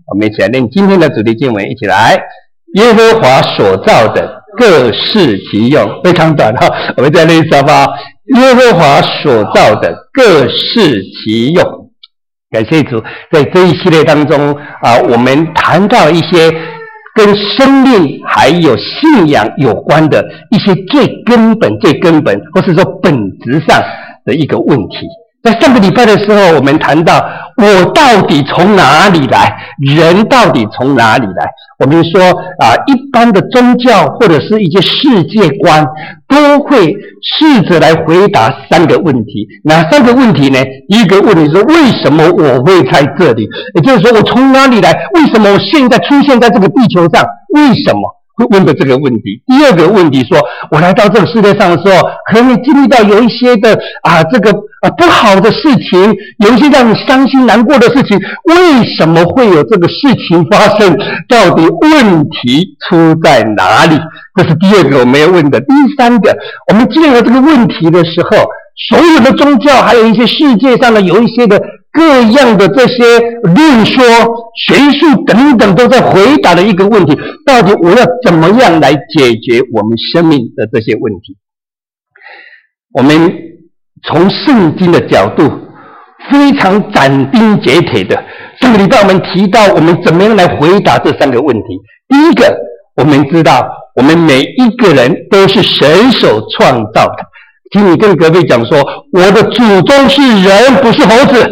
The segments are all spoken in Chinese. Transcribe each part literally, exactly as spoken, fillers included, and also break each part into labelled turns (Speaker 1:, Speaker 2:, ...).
Speaker 1: 我们一起来念今天的主题经文，一起来。耶和华所造的各适其用，非常短哈、哦，我们再念一次好不好？耶和华所造的各适其用。感谢主，在这一系列当中啊，我们谈到一些跟生命还有信仰有关的一些最根本、最根本，或是说本质上的一个问题。在上个礼拜的时候，我们谈到我到底从哪里来，人到底从哪里来。我们说啊，一般的宗教或者是一些世界观都会试着来回答三个问题。哪三个问题呢？第一个问题是为什么我会在这里，也就是说我从哪里来，为什么我现在出现在这个地球上，为什么会问的这个问题。第二个问题说，我来到这个世界上的时候，可能你经历到有一些的啊这个啊不好的事情，有一些让你伤心难过的事情，为什么会有这个事情发生？到底问题出在哪里？这是第二个我们要问的。第三个，我们进入这个问题的时候，所有的宗教还有一些世界上的有一些的各样的这些论说、学术等等，都在回答的一个问题：到底我要怎么样来解决我们生命的这些问题？我们从圣经的角度非常斩钉截铁的，上个礼拜我们提到我们怎么样来回答这三个问题。第一个，我们知道我们每一个人都是神所创造的。请你跟隔壁讲说，我的祖宗是人，不是猴子。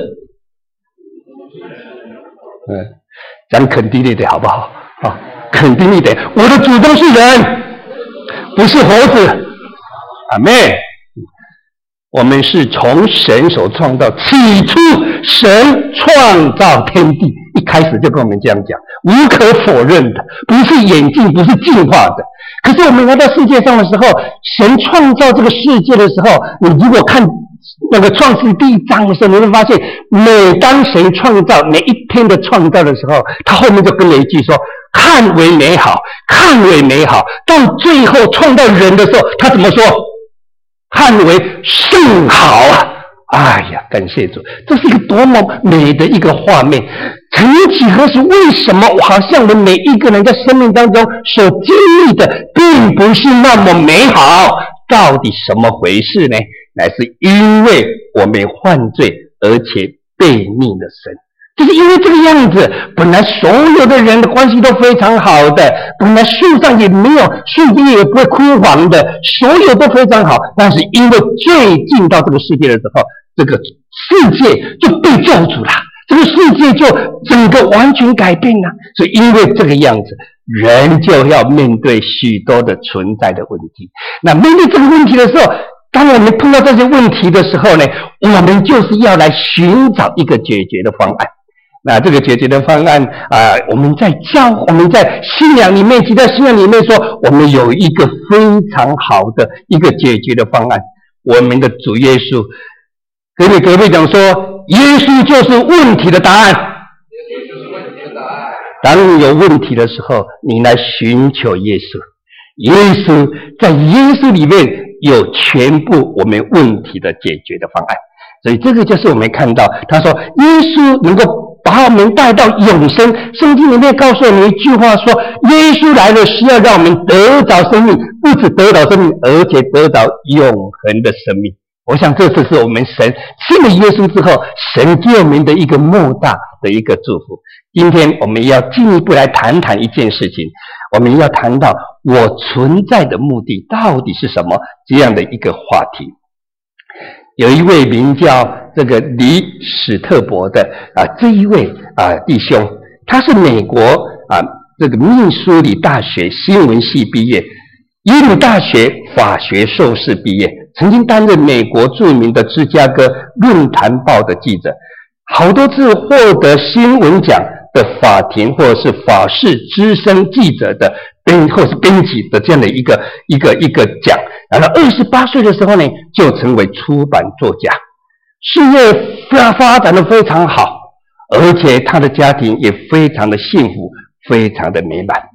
Speaker 1: 嗯，讲肯定一点好不好？啊，肯定一点，我的祖宗是人，不是猴子。阿们。我们是从神所创造，起初神创造天地，一开始就跟我们这样讲，无可否认的，不是演进，不是进化的。可是我们来到世界上的时候，神创造这个世界的时候，你如果看那个创世第一章的时候，你会发现，每当神创造每一天的创造的时候，他后面就跟了一句说，看为美好，看为美好。到最后创造人的时候，他怎么说？看为甚好啊！哎呀，感谢主，这是一个多么美的一个画面。曾几何时，为什么好像我们每一个人在生命当中所经历的并不是那么美好？到底什么回事呢？乃是因为我们犯罪，而且背逆了神。就是因为这个样子，本来所有的人的关系都非常好的，本来树上也没有树叶也不会枯黄的，所有都非常好。但是因为罪进到这个世界的时候，这个世界就被救主了，这个世界就整个完全改变了。所以因为这个样子，人就要面对许多的存在的问题。那面对这个问题的时候，当我们碰到这些问题的时候呢，我们就是要来寻找一个解决的方案。那这个解决的方案啊、呃，我们在教我们在信仰里面，在信仰里面说，我们有一个非常好的一个解决的方案。我们的主耶稣跟你各位讲说，耶稣就是问题的答案。耶稣就是问题的答案。当你有问题的时候，你来寻求耶稣。耶稣在耶稣里面有全部我们问题的解决的方案。所以这个就是我们看到，他说耶稣能够把我们带到永生。圣经里面告诉我们一句话说，耶稣来了是要让我们得着生命，不只得着生命，而且得着永恒的生命。我想这次是我们神信了耶稣之后，神给我们的一个莫大的一个祝福。今天我们要进一步来谈谈一件事情，我们要谈到我存在的目的到底是什么这样的一个话题。有一位名叫这个李史特伯的啊，这一位啊弟兄，他是美国啊这个密苏里大学新闻系毕业，耶鲁大学法学硕士毕业，曾经担任美国著名的芝加哥论坛报的记者，好多次获得新闻奖的法庭或者是法事资深记者的编或是编辑的这样的一个一个一个奖。然后二十八岁的时候呢，就成为出版作家，事业发发展的非常好，而且他的家庭也非常的幸福，非常的美满。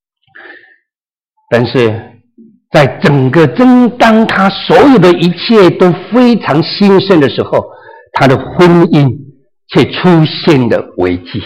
Speaker 1: 但是在整个正当他所有的一切都非常兴盛的时候，他的婚姻却出现了危机。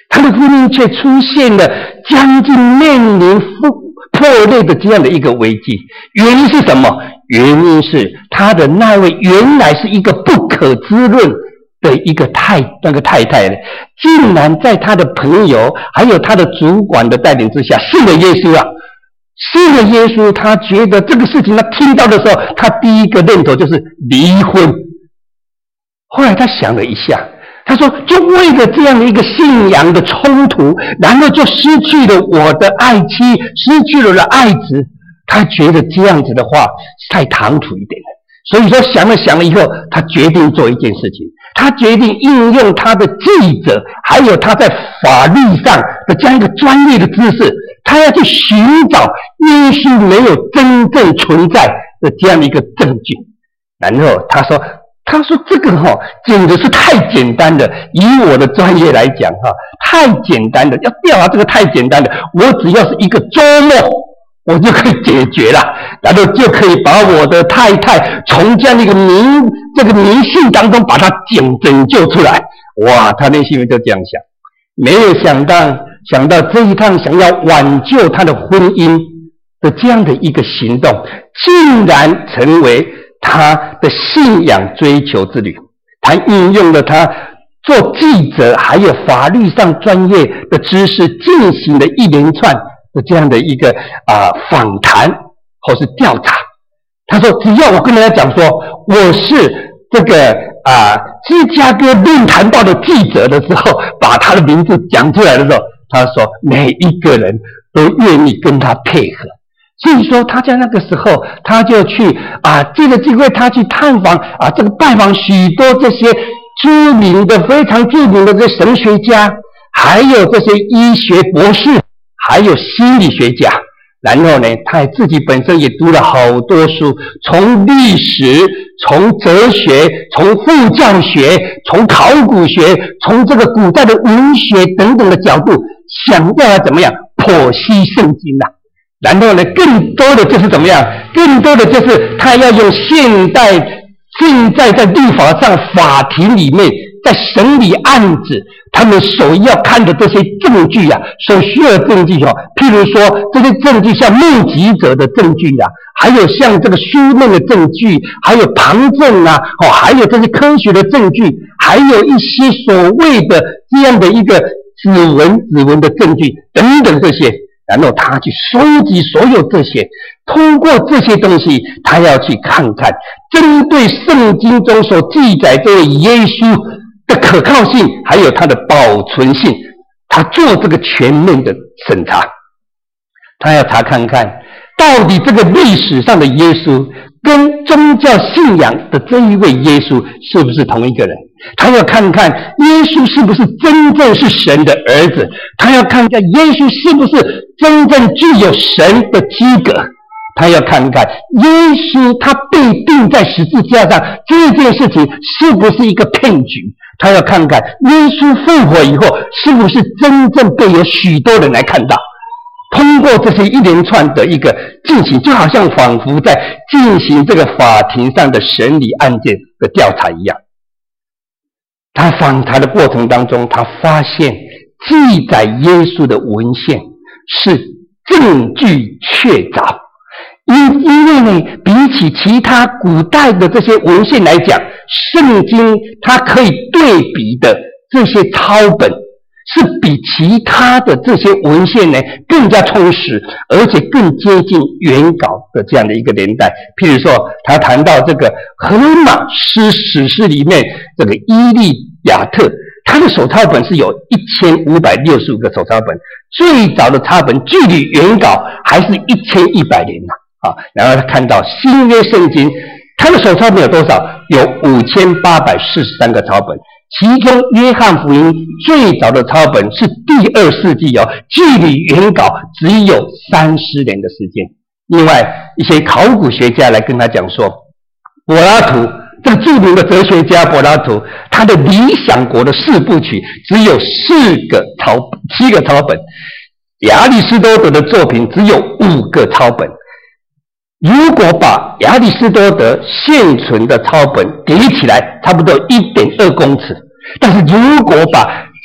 Speaker 1: 他的婚姻却出现了将近面临破裂的这样的一个危机。原因是什么？原因是他的那位原来是一个不可知论的一个太那个太太呢，竟然在他的朋友还有他的主管的带领之下信了耶稣啊！信了耶稣，他觉得这个事情他听到的时候，他第一个念头就是离婚。后来他想了一下，他说就为了这样的一个信仰的冲突，然后就失去了我的爱妻，失去了我的爱子。他觉得这样子的话太唐突一点了，所以说想了想了以后，他决定做一件事情，他决定应用他的记者还有他在法律上的这样一个专业的知识，他要去寻找耶稣没有真正存在的这样的一个证据。然后他说他说这个哈、哦、简直是太简单了，以我的专业来讲哈，太简单了，要调查这个太简单了，我只要是一个周末我就可以解决了，然后就可以把我的太太从这样的一个迷这个迷信当中把她拯拯救出来。哇，他内心就这样想，没有想到想到这一趟想要挽救他的婚姻的这样的一个行动，竟然成为他的信仰追求之旅。他运用了他做记者还有法律上专业的知识，进行了一连串的这样的一个啊、呃、访谈或是调查。他说只要我跟人家讲说我是这个啊、呃、芝加哥论坛报的记者的时候，把他的名字讲出来的时候，他说每一个人都愿意跟他配合。所以说他在那个时候他就去啊这个机会他去探访啊这个拜访许多这些知名的非常著名的这些神学家，还有这些医学博士，还有心理学家。然后呢他自己本身也读了好多书，从历史，从哲学，从副教学，从考古学，从这个古代的文学等等的角度，想要怎么样剖析圣经啊。然后呢更多的就是怎么样，更多的就是他要用现代现在在律法上法庭里面在审理案子他们所要看的这些证据啊，所需要的证据哦，譬如说这些证据像目击者的证据啊，还有像这个书面的证据，还有旁证啊，哦，还有这些科学的证据，还有一些所谓的这样的一个指纹指纹的证据等等这些。然后他去收集所有这些，通过这些东西他要去看看针对圣经中所记载这位耶稣的可靠性还有它的保存性，他做这个全面的审查。他要查看看到底这个历史上的耶稣跟宗教信仰的这一位耶稣是不是同一个人，他要看看耶稣是不是真正是神的儿子，他要看看耶稣是不是真正具有神的资格，他要看看耶稣他被钉在十字架上这件事情是不是一个骗局，他要看看耶稣复活以后是不是真正被有许多人来看到。通过这些一连串的一个进行，就好像仿佛在进行这个法庭上的审理案件的调查一样。他访谈的过程当中，他发现记载耶稣的文献是证据确凿，因因为呢，比起其他古代的这些文献来讲，圣经它可以对比的这些抄本是比其他的这些文献呢更加充实，而且更接近原稿的这样的一个年代。譬如说他谈到这个荷马史史诗里面这个伊利亚特，他的手抄本是有一千五百六十五个手抄本，最早的抄本距离原稿还是一千一百年呢、啊。然后他看到新约圣经，他的手抄本有多少？有五千八百四十三个抄本，其中约翰福音最早的抄本是第二世纪哦，距离原稿只有三十年的时间。另外一些考古学家来跟他讲说，柏拉图这个著名的哲学家柏拉图，他的理想国的四部曲只有四个抄七个抄本，亚里士多德的作品只有五个抄本。如果把亚里士多德现存的抄本叠起来，差不多 一点二公尺，但是如果把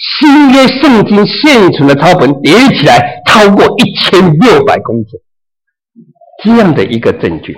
Speaker 1: 新约圣经现存的抄本叠起来超过一千六百公斤，这样的一个证据。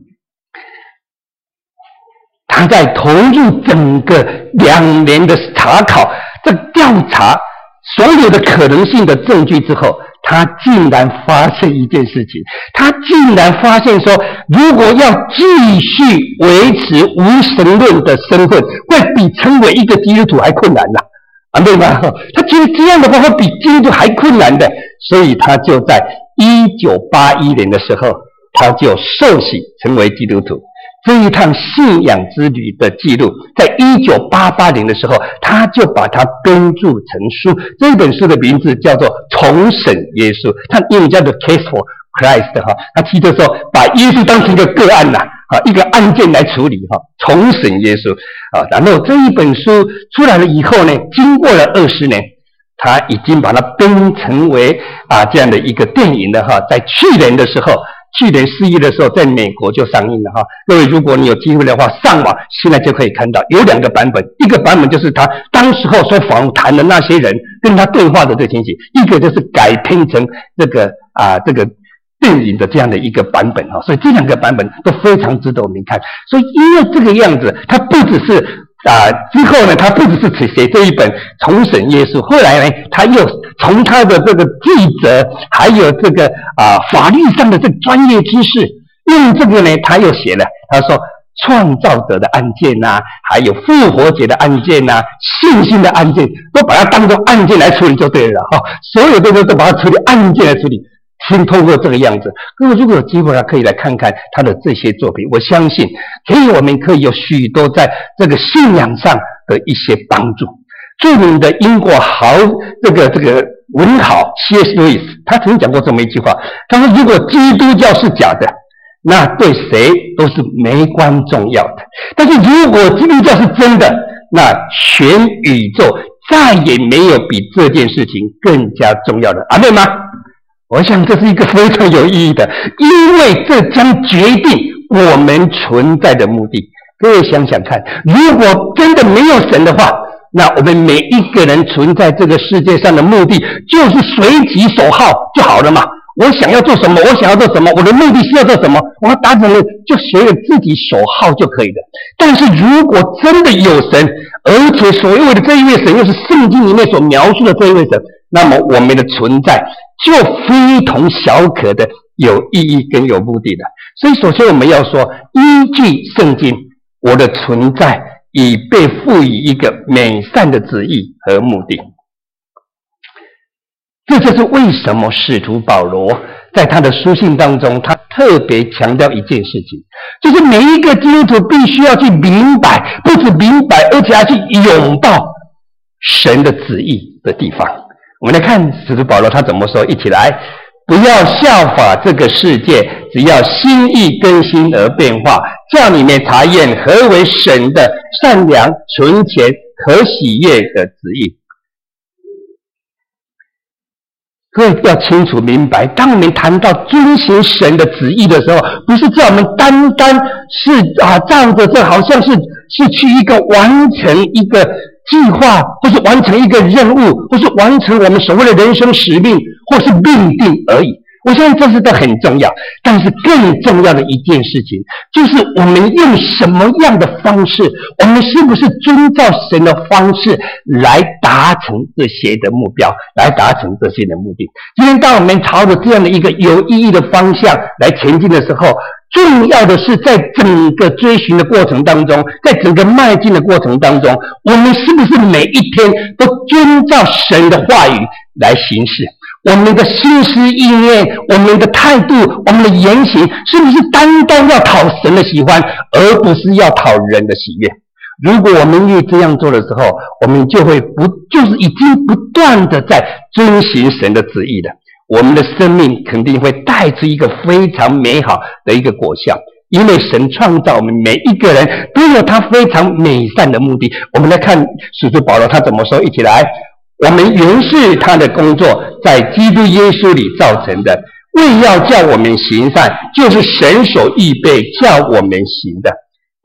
Speaker 1: 他在投入整个两年的查考、这调查所有的可能性的证据之后，他竟然发现一件事情，他竟然发现说，如果要继续维持无神论的身份，会比成为一个基督徒还困难呐、啊，对吗？他觉得这样的话会比基督徒还困难的，所以他就在一九八一年的时候，他就受洗成为基督徒。这一趟信仰之旅的记录，在一九八八年的时候，他就把它编著成书。这本书的名字叫做《重审耶稣》，它英文叫做 Case for Christ 哈。他提的说，把耶稣当成一个个案呐，啊，一个案件来处理哈，重审耶稣啊。然后这一本书出来了以后呢，经过了二十年，他已经把它编成为啊这样的一个电影了哈。在去年的时候。去年四月的时候，在美国就上映了哈。各位，如果你有机会的话，上网现在就可以看到，有两个版本，一个版本就是他当时候所访谈的那些人跟他对话的这情形，一个就是改编成这个啊这个电影的这样的一个版本哈。所以这两个版本都非常值得我们看。所以因为这个样子，它不只是啊，之后呢，他不只是写这一本重审耶稣，后来呢，他又从他的这个记者，还有这个啊法律上的这个专业知识，用这个呢，他又写了，他说创造者的案件呐、啊，还有复活节的案件呐、啊，信心的案件，都把它当作案件来处理就对了哈、哦，所有的都都把它处理案件来处理。先透过这个样子，各位如果有机会啊，可以来看看他的这些作品。我相信，可以我们可以有许多在这个信仰上的一些帮助。著名的英国豪这个这个文豪 C S Lewis， 他曾经讲过这么一句话，他说：“如果基督教是假的，那对谁都是没关重要的；但是如果基督教是真的，那全宇宙再也没有比这件事情更加重要的。”阿们吗？我想这是一个非常有意义的，因为这将决定我们存在的目的。各位想想看，如果真的没有神的话，那我们每一个人存在这个世界上的目的就是随己所好就好了嘛。我想要做什么，我想要做什么，我的目的是要做什么，我要达成了就随着自己所好就可以了。但是如果真的有神，而且所谓的这一位神又是圣经里面所描述的这一位神，那么我们的存在就非同小可的有意义跟有目的的。所以首先我们要说，依据圣经，我的存在已被赋予一个美善的旨意和目的。这就是为什么使徒保罗在他的书信当中，他特别强调一件事情，就是每一个基督徒必须要去明白，不止明白，而且要去拥抱神的旨意的地方。我们来看使徒保罗他怎么说，一起来，不要效法这个世界，只要心意更新而变化，叫你们查验何为神的善良、纯全、可喜悦的旨意。各位要清楚明白，当我们谈到遵行神的旨意的时候，不是叫我们单单是啊仗着这好像是是去一个完成一个计划，或是完成一个任务，或是完成我们所谓的人生使命，或是命定而已。我相信这是个很重要，但是更重要的一件事情，就是我们用什么样的方式，我们是不是遵照神的方式来达成这些的目标，来达成这些的目的。今天当我们朝着这样的一个有意义的方向来前进的时候，重要的是在整个追寻的过程当中，在整个迈进的过程当中，我们是不是每一天都遵照神的话语来行事？我们的心思意念，我们的态度，我们的言行，是不是单单要讨神的喜欢，而不是要讨人的喜悦？如果我们越这样做的时候，我们就会不就是已经不断的在遵行神的旨意了。我们的生命肯定会带出一个非常美好的一个果效，因为神创造我们每一个人都有他非常美善的目的。我们来看使徒保罗他怎么说，一起来。我们原是他的工作，在基督耶稣里造成的，为要叫我们行善，就是神所预备叫我们行的。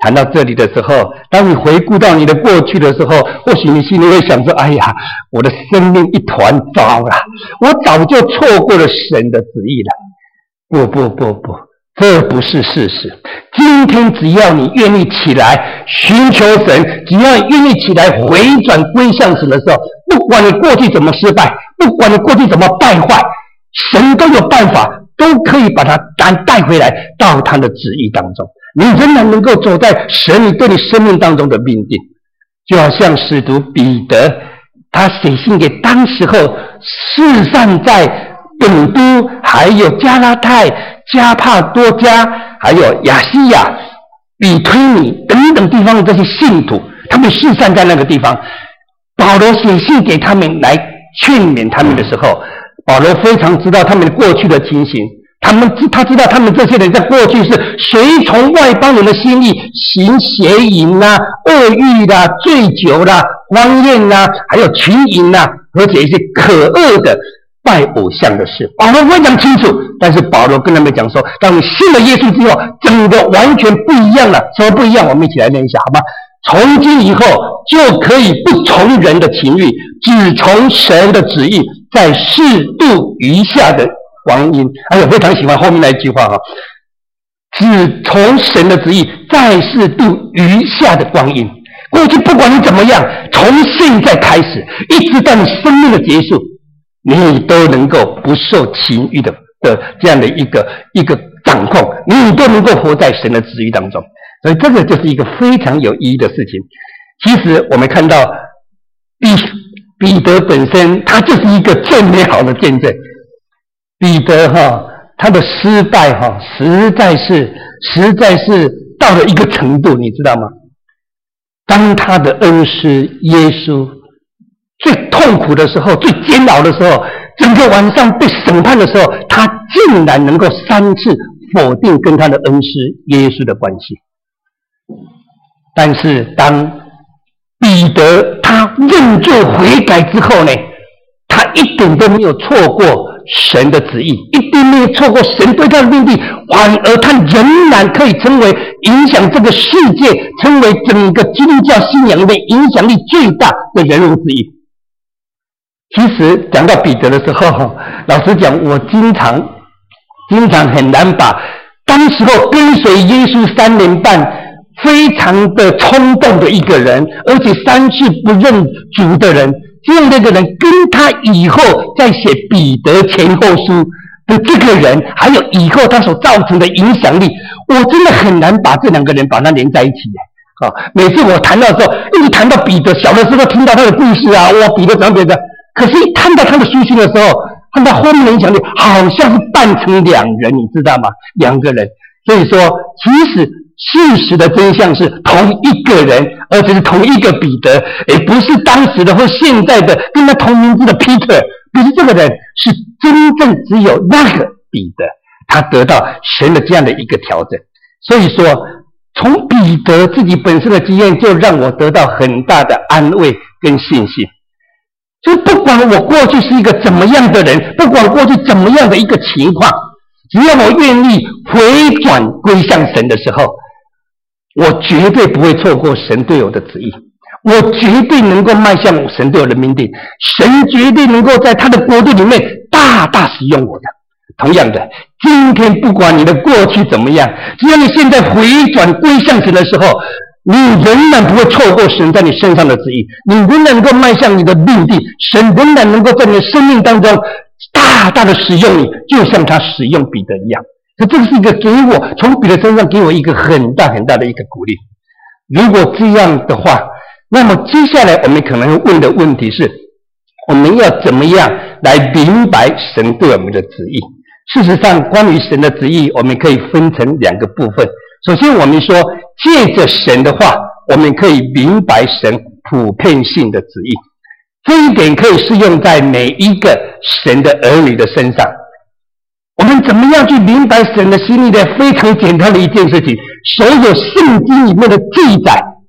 Speaker 1: 谈到这里的时候，当你回顾到你的过去的时候，或许你心里会想说，哎呀，我的生命一团糟了，我早就错过了神的旨意了。不不不不，这不是事实。今天只要你愿意起来寻求神，只要你愿意起来回转归向神的时候，不管你过去怎么失败，不管你过去怎么败坏，神都有办法，都可以把它带回来到他的旨意当中。你仍然能够走在神对你生命当中的命定。就好像使徒彼得，他写信给当时候四散在本都，还有加拉太、加帕多家，还有亚细亚、比推尼等等地方的这些信徒，他们四散在那个地方。保罗写信给他们来劝勉他们的时候，保罗非常知道他们过去的情形，他们他知道他们这些人在过去是随从外邦人的心意，行邪淫啦、恶欲啦、醉酒啦、荒宴啦，还有群淫啦，而且一些可恶的拜偶像的事。保罗非常清楚，但是保罗跟他们讲说，当你信了耶稣之后，整个完全不一样了。什么不一样？我们一起来念一下好吗？从今以后就可以不从人的情欲，只从神的旨意，在适度余下的光阴。哎呀，非常喜欢后面那一句话哈，只从神的旨意，在适度余下的光阴。过去不管你怎么样，从现在开始，一直到你生命的结束，你都能够不受情欲的的这样的一个一个掌控，你都能够活在神的旨意当中。所以这个就是一个非常有意义的事情。其实我们看到彼彼得本身，他就是一个最美好的见证。彼得哈，他的失败哈，实在是实在是到了一个程度，你知道吗？当他的恩师耶稣最痛苦的时候，最煎熬的时候，整个晚上被审判的时候，他竟然能够三次否定跟他的恩师耶稣的关系。但是当彼得他认罪悔改之后呢，他一点都没有错过神的旨意，一定没有错过神对他的命令，反而他仍然可以成为影响这个世界，成为整个基督教信仰的影响力最大的人物之一。其实讲到彼得的时候，老实讲，我经常经常很难把当时候跟随耶稣三年半非常的冲动的一个人，而且三次不认主的人，这样的一个人跟他以后在写彼得前后书的这个人，还有以后他所造成的影响力，我真的很难把这两个人把它连在一起。啊，每次我谈到的时候，一直谈到彼得，小的时候听到他的故事啊，哇，彼得怎样怎样，可是一看到他的书信的时候，看到后面的影响力好像是扮成两人，你知道吗？两个人。所以说，其实事实的真相是同一个人，而且是同一个彼得，也不是当时的或现在的跟他同名字的 Peter， 不是这个人，是真正只有那个彼得，他得到神的这样的一个调整。所以说，从彼得自己本身的经验，就让我得到很大的安慰跟信心。所以不管我过去是一个怎么样的人，不管过去怎么样的一个情况，只要我愿意回转归向神的时候，我绝对不会错过神对我的旨意，我绝对能够迈向神对我的命定，神绝对能够在他的国度里面大大使用我的。同样的，今天不管你的过去怎么样，只要你现在回转归向神的时候，你仍然不会错过神在你身上的旨意，你仍然能够迈向你的命定，神仍然能够在你的生命当中大大的使用你，就像他使用彼得一样。这个是一个给我从彼得身上给我一个很大很大的一个鼓励。如果这样的话，那么接下来我们可能会问的问题是，我们要怎么样来明白神对我们的旨意？事实上，关于神的旨意，我们可以分成两个部分。首先，我们说借着神的话，我们可以明白神普遍性的旨意。这一点可以适用在每一个神的儿女的身上。我们怎么样去明白神的心意呢？非常简单的一件事情，所有圣经里面的记载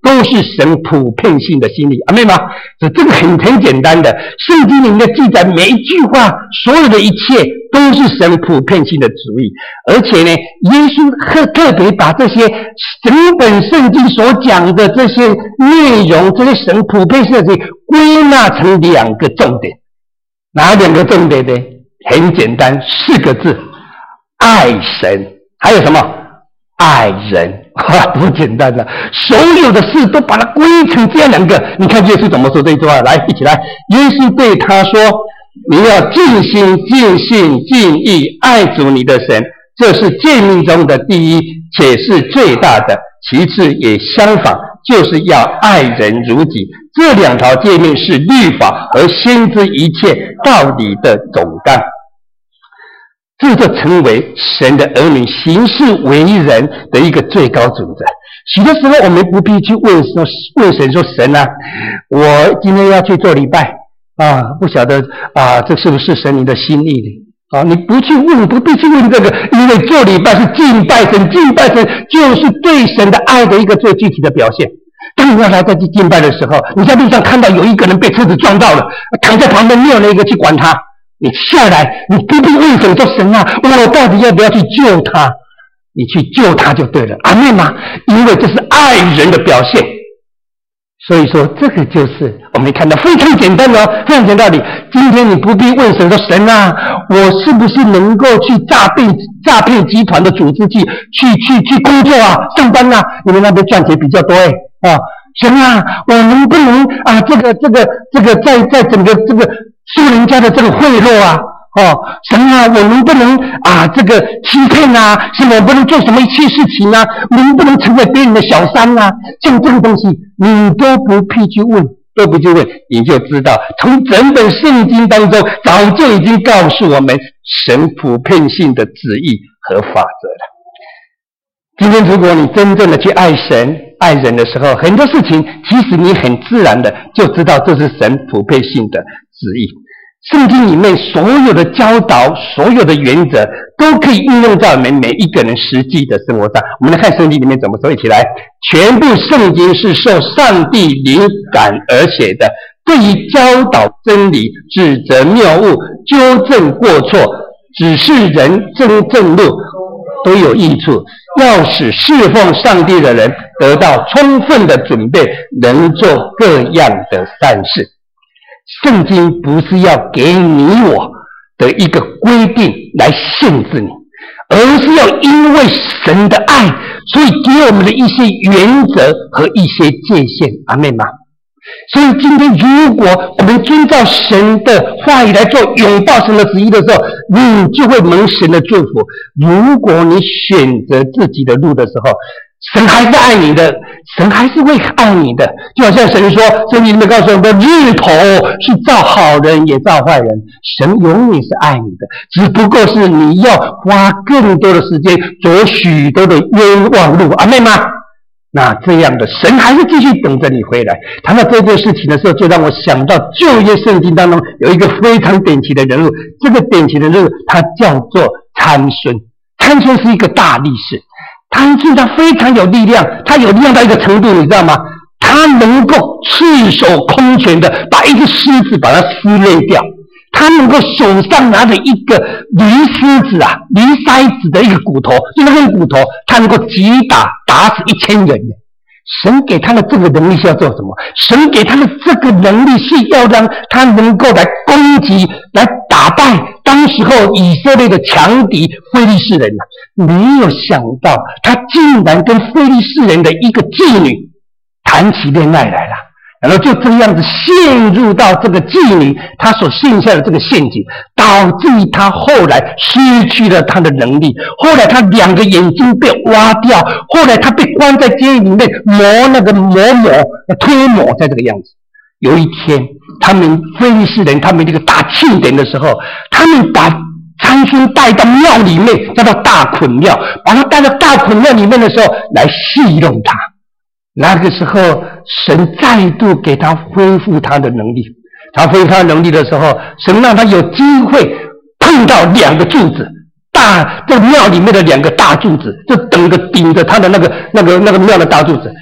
Speaker 1: 都是神普遍性的心意，阿们吗？所以这个很很简单的，圣经里面的记载每一句话，所有的一切都是神普遍性的主意。而且呢，耶稣特特别把这些整本圣经所讲的这些内容，这些神普遍性的主义归纳成两个重点。哪两个重点呢？很简单，四个字：爱神。还有什么？爱人。哇，多简单啊！所有的事都把它归成这样两个。你看耶稣怎么说这句话？来，一起来。耶稣对他说：你要尽心、尽性、尽意爱主你的神，这是诫命中的第一，且是最大的。其次也相仿，就是要爱人如己。这两条诫命是律法和先知一切道理的总纲。这就成为神的儿女行事为人的一个最高准则。许多时候我们不必去问说问神说，神啊，我今天要去做礼拜啊，不晓得啊，这是不是神你的心意呢？啊，你不去问，不必去问这个，因为做礼拜是敬拜神，敬拜神就是对神的爱的一个最具体的表现。当你要来在去敬拜的时候，你在路上看到有一个人被车子撞到了，躺在旁边，没有那个去管他。你下来，你不必问神说，神啊，我到底要不要去救他？你去救他就对了，阿们吗？因为这是爱人的表现。所以说，这个就是我们看到非常简单哦，非常简单的道理。今天你不必问神说，神啊，我是不是能够去诈骗诈骗集团的组织去去去去工作啊，上班啊？你们那边赚钱比较多哎啊，神啊，我能不能啊，这个这个这个在在整个这个收人家的这个贿赂啊，哦，神啊，我能不能啊这个欺骗啊？是我不能做什么一切事情啊？能不能成为别人的小三啊？像这个东西，你都不必去问，都不去问，你就知道，从整本圣经当中早就已经告诉我们神普遍性的旨意和法则了。今天如果你真正的去爱神爱人的时候，很多事情其实你很自然的就知道这是神普遍性的旨意。圣经里面所有的教导，所有的原则都可以应用在我们每一个人实际的生活上。我们来看圣经里面怎么说，一起来。全部圣经是受上帝灵感而写的，对于教导真理、指责谬误、纠正过错、指示人正正路都有益处，要使侍奉上帝的人得到充分的准备，能做各样的善事。圣经不是要给你我的一个规定来限制你，而是要因为神的爱，所以给我们的一些原则和一些界限，阿们吗？所以今天如果我们遵照神的话语来做，拥抱神的旨意的时候，你就会蒙神的祝福。如果你选择自己的路的时候，神还是爱你的，神还是会爱你的。就好像神说，圣经里面告诉我们，日头是照好人也照坏人，神永远是爱你的，只不过是你要花更多的时间走许多的冤枉路，阿们吗？那这样的神还是继续等着你回来。谈到这件事情的时候，就让我想到旧约圣经当中有一个非常典型的人物，这个典型的人物他叫做参孙。参孙是一个大力士，参孙他非常有力量，他有力量到一个程度，你知道吗？他能够赤手空拳的把一只狮子把它撕裂掉，他能够手上拿着一个驴狮子啊，驴筛子的一个骨头，就那个骨头，他能够击打打死一千人。神给他的这个能力是要做什么？神给他的这个能力是要让他能够来攻击、来打败当时候以色列的强敌非利士人啊！没有想到，他竟然跟非利士人的一个妓女谈起恋爱来了。然后就这样子陷入到这个妓女她所陷下的这个陷阱，导致他后来失去了他的能力，后来他两个眼睛被挖掉，后来他被关在监狱里面磨那个磨磨推磨在这个样子。有一天他们非利士人他们这个大庆典的时候，他们把参孙带到庙里面，叫做大捆庙，把他带到大捆庙里面的时候来戏弄他。那个时候神再度给他恢复他的能力，他恢复他的能力的时候，神让他有机会碰到两个柱子，大这庙里面的两个大柱子，就等着顶着他的那个那个那个庙的大柱子。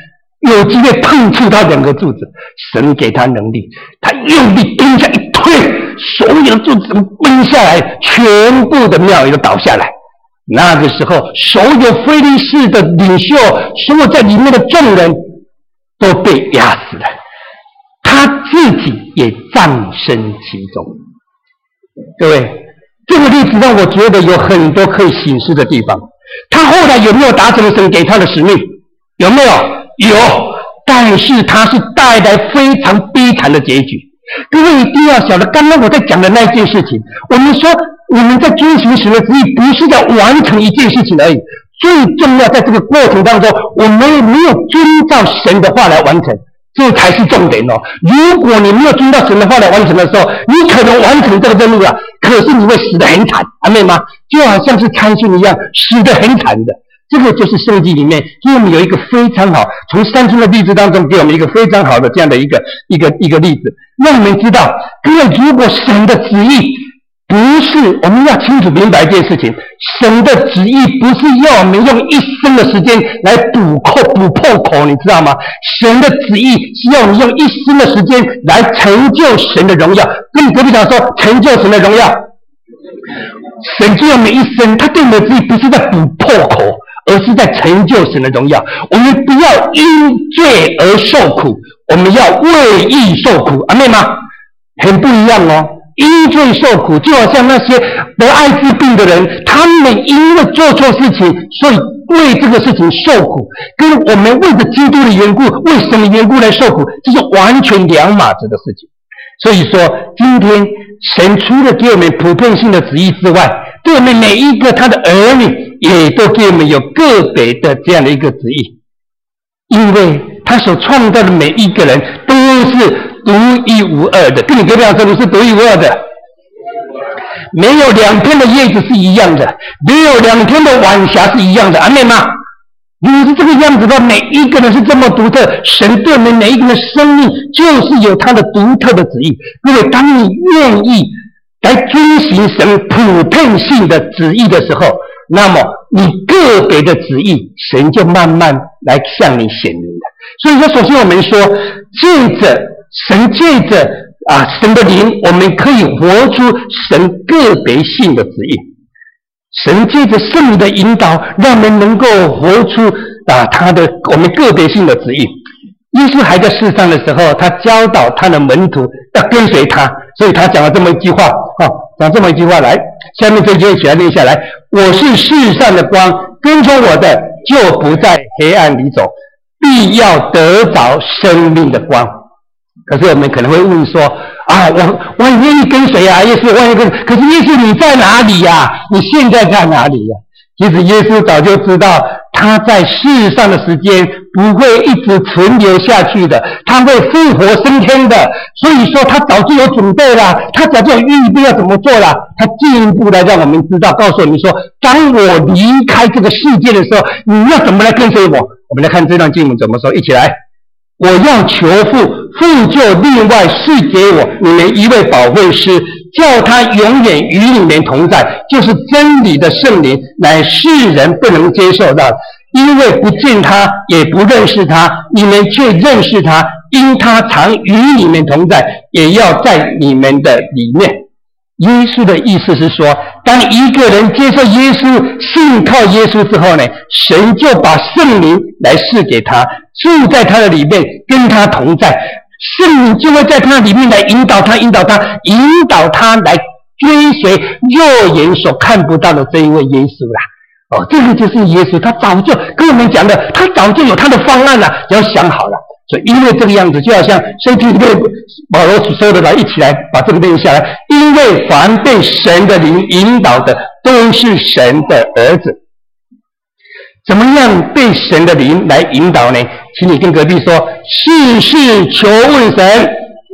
Speaker 1: 有机会碰触到两个柱子，神给他能力，他用力蹲下一推，所有的柱子崩下来，全部的庙也都倒下来。那个时候，所有非利士的领袖，所有在里面的众人都被压死了，他自己也葬身其中。各位，这个例子让我觉得有很多可以省思的地方。他后来有没有达成神给他的使命？有没有？有，但是他是带来非常悲惨的结局。各位一定要晓得，刚刚我在讲的那件事情，我们说我们在遵循神的旨意，不是要完成一件事情而已，最重要在这个过程当中，我们没有遵照神的话来完成，这才是重点哦。如果你没有遵照神的话来完成的时候，你可能完成这个任务了，可是你会死得很惨，阿妹吗？就好像是参孙一样，死得很惨的。这个就是圣经里面给我们有一个非常好，从三孙的例子当中给我们一个非常好的这样的一个一个一个例子，让我们知道，因为如果神的旨意不是，我们要清楚明白一件事情，神的旨意不是要我们用一生的时间来补口补破口，你知道吗？神的旨意是要你用一生的时间来成就神的荣耀。跟你隔壁讲说，成就神的荣耀。神就要我们一生，他对我们的旨意不是在补破口，而是在成就神的荣耀。我们不要因罪而受苦，我们要为义受苦，阿妹吗？很不一样哦。因罪受苦，就好像那些得艾滋病的人，他们因为做错事情，所以为这个事情受苦，跟我们为着基督的缘故，为神的缘故来受苦，这是完全两码子的事情。所以说，今天神除了给我们普遍性的旨意之外，对我们每一个他的儿女，也都给我们有个别的这样的一个旨意，因为他所创造的每一个人都是独一无二的。跟你隔壁讲说，你是独一无二的，没有两天的叶子是一样的，没有两天的晚霞是一样的，阿妹吗？如果是这个样子的话，每一个人是这么独特，神对我们每一个人的生命就是有他的独特的旨意。因为当你愿意来遵行神普遍性的旨意的时候，那么你个别的旨意，神就慢慢来向你显明了。所以说，首先我们说，借着神借着啊神的灵，我们可以活出神个别性的旨意。神借着圣灵的引导，让我们能够活出啊他的我们个别性的旨意。耶稣还在世上的时候，他教导他的门徒要跟随他，所以他讲了这么一句话啊，讲这么一句话来，下面这句一起来念下来：我是世上的光，跟从我的就不在黑暗里走，必要得着生命的光。可是我们可能会问说啊，我我很愿意跟随啊，耶稣，我愿意跟，可是耶稣你在哪里呀、啊？你现在在哪里呀、啊？其实耶稣早就知道他在世上的时间不会一直存留下去的，他会复活升天的。所以说他早就有准备了，他早就有预备要怎么做了。他进一步来让我们知道，告诉我们说，当我离开这个世界的时候，你要怎么来跟随我？我们来看这段经文怎么说，一起来。我要求父，父就另外赐给我你们一位保惠师，叫他永远与你们同在，就是真理的圣灵，乃世人不能接受到，因为不见他也不认识他，你们却认识他，因他常与你们同在，也要在你们的里面。耶稣的意思是说，当一个人接受耶稣，信靠耶稣之后呢，神就把圣灵来赐给他，住在他的里面，跟他同在，圣灵就会在他里面来引导他，引导他，引导他来追随肉眼所看不到的这一位耶稣啦。哦，这个就是耶稣，他早就跟我们讲的，他早就有他的方案了，只要想好了。所以因为这个样子，就好像圣经里面保罗所说的来，一起来把这个念下来。因为凡被神的灵引导的，都是神的儿子。怎么样被神的灵来引导呢？请你跟隔壁说，事事求问神。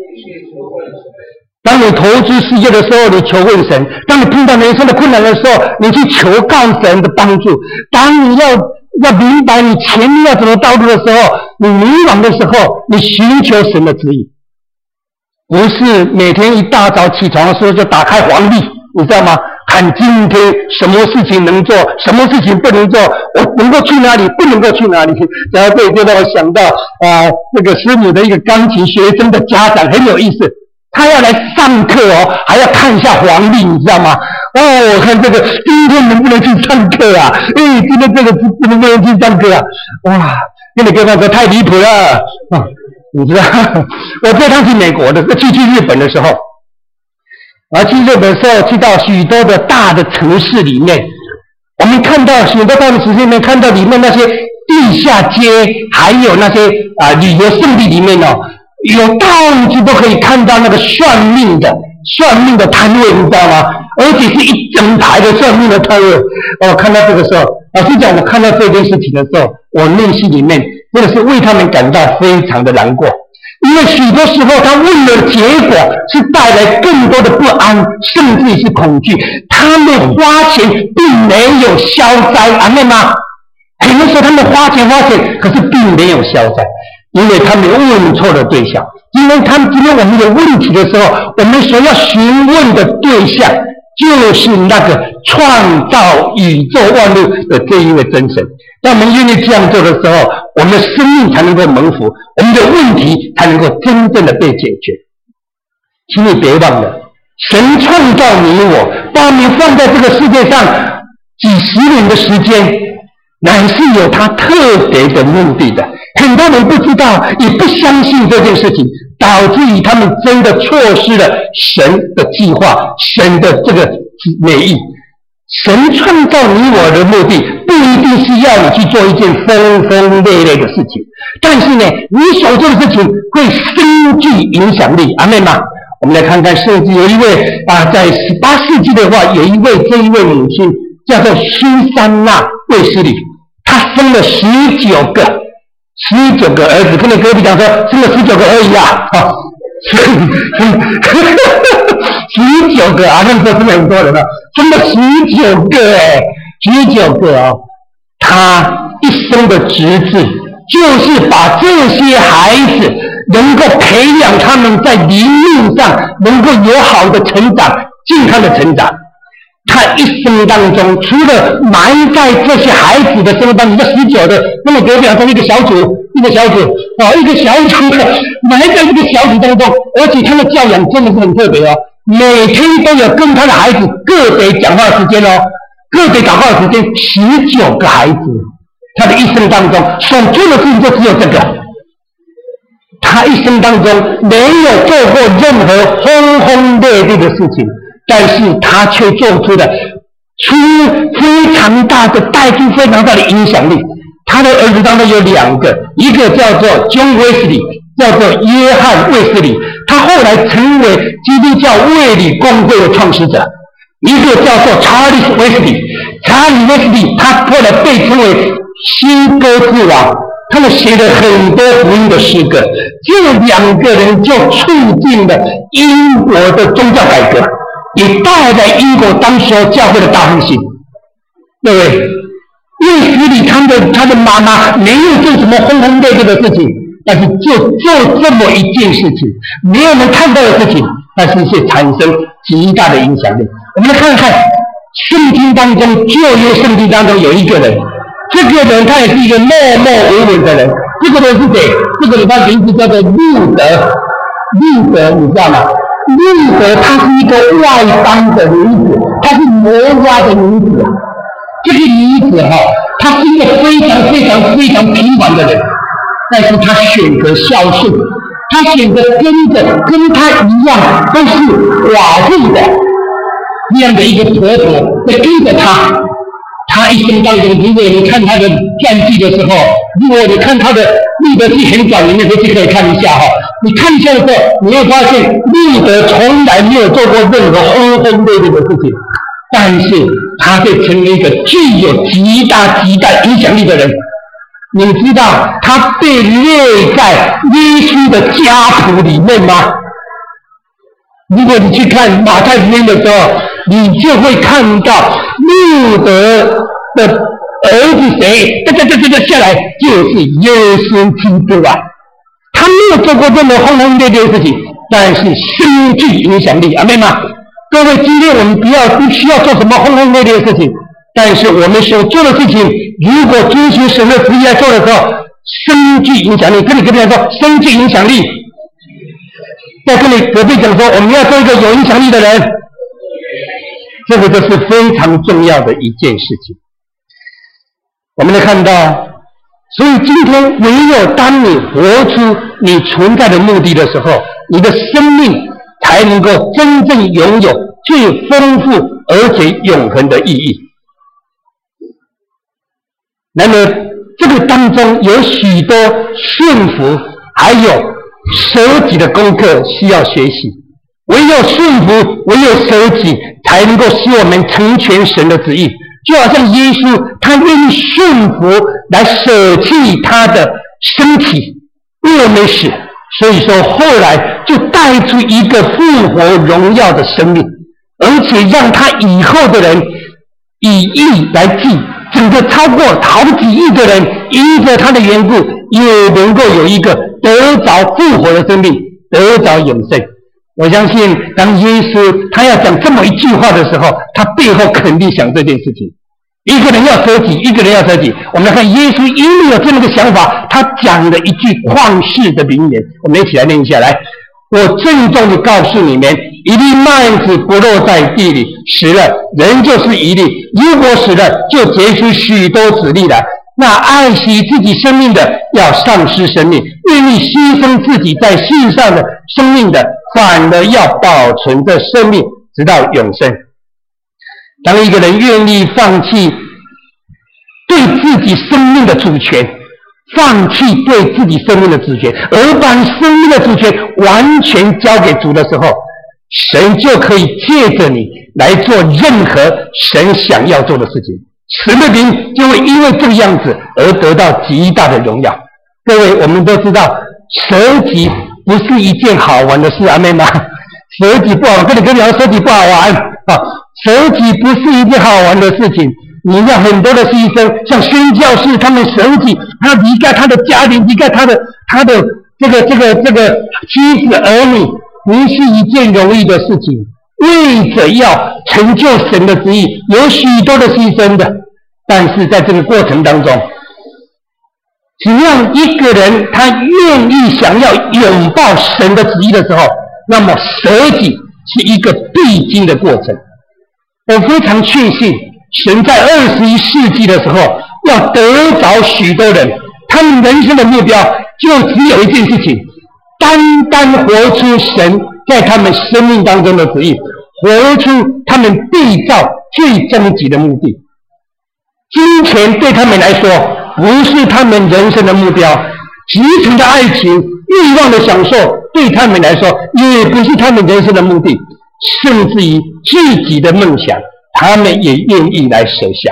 Speaker 1: 当你投资事业的时候，你求问神；当你碰到人生的困难的时候，你去求告神的帮助。当你要要明白你前面要怎么道路的时候，你迷茫的时候，你寻求神的旨意，不是每天一大早起床的时候就打开黄历，你知道吗？ 看今天什么事情能做，什么事情不能做，我能够去哪里，不能够去哪里。然后这就让我想到啊，那个师母的一个钢琴学生的家长很有意思，他要来上课哦，还要看一下黄历，你知道吗？哦，我看这个今天能不能去上课啊？哎，今天这个不能不能去上课啊？哇，跟你跟他说太离谱了啊！你知道，我这趟去美国的，去去日本的时候，而去日本的时候，去到许多的大的城市里面，我们看到许多大的城市里面，看到里面那些地下街，还有那些啊旅游胜地里面哦，有到处都可以看到那个算命的算命的摊位，你知道吗？而且是一整排的算命的摊位。哦，看到这个时候，老实讲，我看到这件事情的时候，我内心里面真的是为他们感到非常的难过，因为许多时候他问的结果是带来更多的不安，甚至是恐惧。他们花钱并没有消灾，阿妹吗？很多时候他们花钱花钱，可是并没有消灾，因为他们问错了对象。因为他们今天我们有问题的时候，我们所要询问的对象就是那个创造宇宙万物的这一位真神。当我们愿意这样做的时候，我们的生命才能够蒙福，我们的问题才能够真正的被解决。请你别忘了，神创造你我，把我们放在这个世界上几十年的时间，乃是有他特别的目的的。很多人不知道，也不相信这件事情，导致于他们真的错失了神的计划，神的这个美意。神创造你我的目的，不一定是要你去做一件轰轰烈烈的事情，但是呢，你所做的事情会深具影响力。阿们吗？我们来看看圣经，有一位啊，在十八世纪的话，有一位这一位母亲叫做苏珊娜卫斯理，她生了十九个。十九个儿子，跟你隔壁讲说生了十九个而已啊！啊，十九个啊，那时候真的很多人了，生了十九个哎，十九个哦。他一生的职责就是把这些孩子能够培养他们在灵命上能够有好的成长，健康的成长。他一生当中，除了埋在这些孩子的生活当中，这十九的，那么隔壁好像一个小组，一个小组，哦，一个小组埋在这个小组当中，而且他的教养真的是很特别哦，每天都有跟他的孩子个别讲话的时间哦，个别讲话的时间，十九个孩子，他的一生当中所做的事情就只有这个。他一生当中没有做过任何轰轰烈烈的事情。但是他却做出了出非常大的带出非常大的影响力。他的儿子当中有两个，一个叫做 John Wesley， 叫做约翰卫斯理，他后来成为基督教卫理公会的创始者。一个叫做查理·卫斯理，查理·卫斯理他后来被称为新歌之王，他们写了很多福音的诗歌。这两个人就促进了英国的宗教改革，也带来英国当时教会的大复兴。对不对？卫斯理他的他的妈妈没有做什么轰轰烈烈的事情，但是就做这么一件事情，没有人看到的事情，但是却产生极大的影响力。我们来看看圣经当中，旧约圣经当中有一个人，这个人他也是一个默默无闻的人。这个人是谁？这个人他名字叫做路德。路德你知道吗？路德她是一个外邦的女子，她是摩押的女子。这个女子哈、哦，她是一个非常非常非常平凡的人，但是她选择孝顺，她选择跟着跟她一样都是寡妇的这样的一个婆婆在跟着她。她一生当中，如果你看她的传记的时候，如果你看她的路德记很短，你们回去可以看一下哈。你看一下的时候，你会发现路德从来没有做过任何轰轰烈烈的事情，但是他会成为一个具有极大极大影响力的人。你知道他被列在耶稣的家谱里面吗？如果你去看马太福音的时候，你就会看到路德的儿子谁，这这这这这下来就是耶稣基督啊。他没有做过任何轰轰烈烈的事情，但是深具影响力，阿们吗？ 各位，今天我们不要不需要做什么轰轰烈烈的事情，但是我们所做的事情，如果遵循神的旨意来做的时候，深具影响力。跟你隔壁人说，深具影响力。再跟你隔壁讲说，我们要做一个有影响力的人，这个就是非常重要的一件事情。我们来看到，所以今天唯有当你活出你存在的目的的时候，你的生命才能够真正拥有最丰富而且永恒的意义。然而这个当中有许多顺服还有舍己的功课需要学习，唯有顺服，唯有舍己，才能够使我们成全神的旨意。就好像耶稣，他愿意顺服来舍弃他的身体为我们死，所以说后来就带出一个复活荣耀的生命，而且让他以后的人以义来记，整个超过好几亿的人因着他的缘故也能够有一个得着复活的生命，得着永生。我相信当耶稣他要讲这么一句话的时候，他背后肯定想这件事情。一个人要舍己，一个人要舍己。我们来看耶稣因为有这么个想法，他讲了一句旷世的名言，我们一起来念下来。我郑重地告诉你们，一粒麦子不落在地里死了，人就是一粒；如果死了，就结出许多子粒来。那爱惜自己生命的，要丧失生命；愿意牺牲自己在世上的生命的，反而要保存着生命，直到永生。当一个人愿意放弃对自己生命的主权，放弃对自己生命的主权，而把生命的主权完全交给主的时候，神就可以借着你来做任何神想要做的事情。神的名就会因为这个样子而得到极大的荣耀。各位，我们都知道舍己不是一件好玩的事，阿们吗？舍己不好玩，跟你跟你聊舍己不好玩啊！舍己不是一件好玩的事情，你要很多的牺牲，像宣教士他们舍己，他离开他的家庭，离开他的他的这个这个这个妻子儿女，不是一件容易的事情。为着要成就神的旨意，有许多的牺牲的。但是在这个过程当中，只要一个人他愿意想要拥抱神的旨意的时候，那么舍己是一个必经的过程。我非常确信，神在二十一世纪的时候要得着许多人，他们人生的目标就只有一件事情，单单活出神在他们生命当中的旨意，活出他们缔造最终极的目的。金钱对他们来说不是他们人生的目标，极层的爱情、欲望的享受对他们来说也不是他们人生的目的，甚至于自己的梦想他们也愿意来舍下。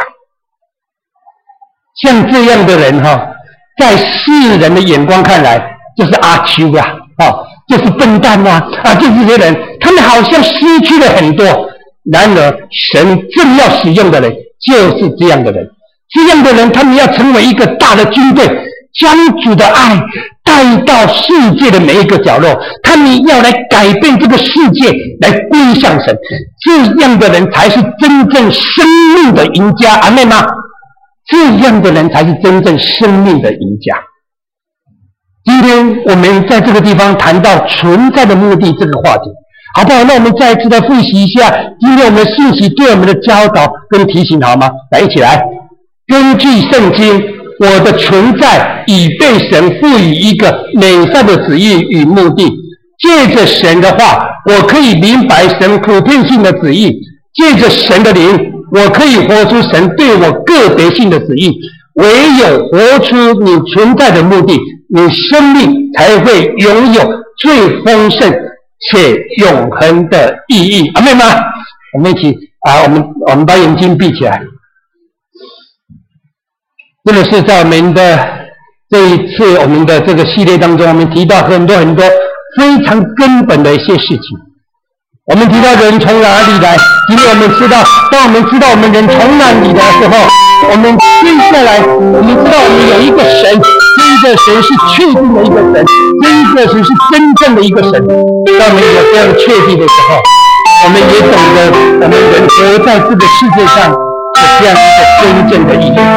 Speaker 1: 像这样的人哈，在世人的眼光看来就是阿秋啊，啊，就是笨蛋啊，啊，就这些人，他们好像失去了很多。然而神正要使用的人就是这样的人，这样的人他们要成为一个大的军队，将主的爱带到世界的每一个角落，他们要来改变这个世界，来归向神。这样的人才是真正生命的赢家，阿们吗？这样的人才是真正生命的赢家。今天我们在这个地方谈到存在的目的这个话题，好不好？那我们再一次的复习一下今天我们信息对我们的教导跟提醒，好吗？来，一起来。根据圣经，我的存在已被神赋予一个美善的旨意与目的。借着神的话，我可以明白神普遍性的旨意；借着神的灵，我可以活出神对我个别性的旨意。唯有活出你存在的目的，你生命才会拥有最丰盛且永恒的意义。阿们吗？我们一起啊，我们我们把眼睛闭起来。这个是在我们的这一次我们的这个系列当中，我们提到很多很多非常根本的一些事情。我们提到人从哪里来，今天我们知道，当我们知道我们人从哪里来的时候，我们接下来我们知道我们有一个神，这一个神是确定的一个神，这一个神是真正的一个神。当我们有这样确定的时候， 我们也懂得我们人活在这个世界上是这样一个真正的意义。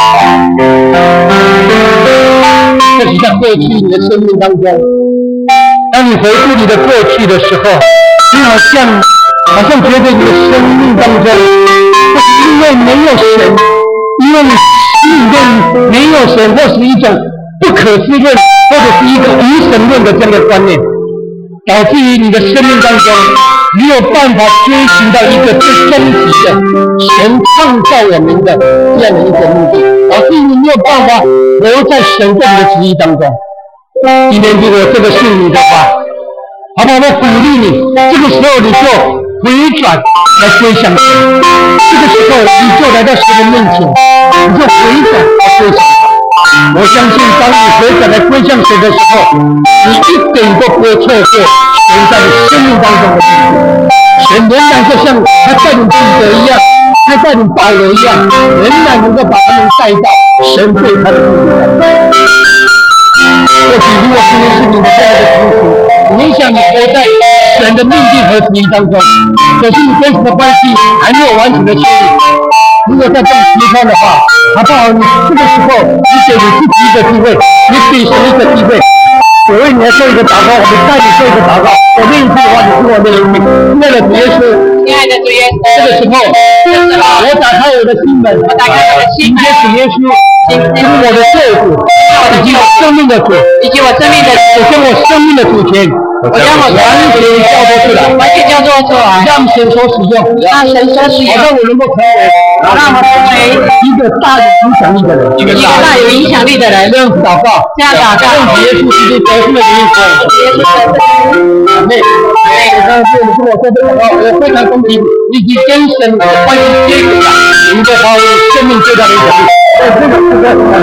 Speaker 1: 这是在过去你的生命当中，当你回顾你的过去的时候，你好像好像觉得你的生命当中，因为没有神，因为你心里面没有神，或是一种不可思论，或者是一个无神论的这样的观念，导致于你的生命当中没有办法追寻到一个最终极的神创造我们的这样的一个目的，导致于你没有办法活在神对你的旨意当中。今天如果这个是你的话，好不好？我鼓励你，这个时候你就回转来归向神，这个时候你就来到神的面前，你就回转来归向神。我相信当你回转来归向神的时候，你一点都不会错过神在你生命当中的意义。神仍然就像他带领彼得一样，他带领保罗一样，仍然能够把他们带到神对他的目的。或许如果今天是你的这样的情形，你想你活在神的命定和旨意当中，可是你跟神的关系还没有完全的确立。如果在这种情况的话，好不好？你这个时候，你给你自己一个机会，你给神一个机会。我为你来做一个祷告，我们带你做一个祷告。我念一句的话，你听我念一句。亲爱的主耶稣，
Speaker 2: 亲爱的主耶稣，
Speaker 1: 这个时候，
Speaker 2: 这个时候，
Speaker 1: 我打开我的心门，
Speaker 2: 我打开我的心门，
Speaker 1: 迎接主耶稣，是我的救主，以及我生命的主，
Speaker 2: 以及我生命的主，
Speaker 1: 我将我生命的主权，
Speaker 2: 我将我
Speaker 1: 完全交托出来，
Speaker 2: 完全交托出来，
Speaker 1: 让神所使用，
Speaker 2: 让神所使用，
Speaker 1: 好让我能够成为，
Speaker 2: 让我成为
Speaker 1: 一个大有影响力的人，
Speaker 2: 一个大有影响力的人。
Speaker 1: 这样祷告，
Speaker 2: 这样祷告，
Speaker 1: 奉耶稣基督得胜的名求，阿门。我刚才对你跟我说这个祷告，我非常恭喜你，以及跟神的关系结果，你能够发挥生命最大的影响力。在这个时刻。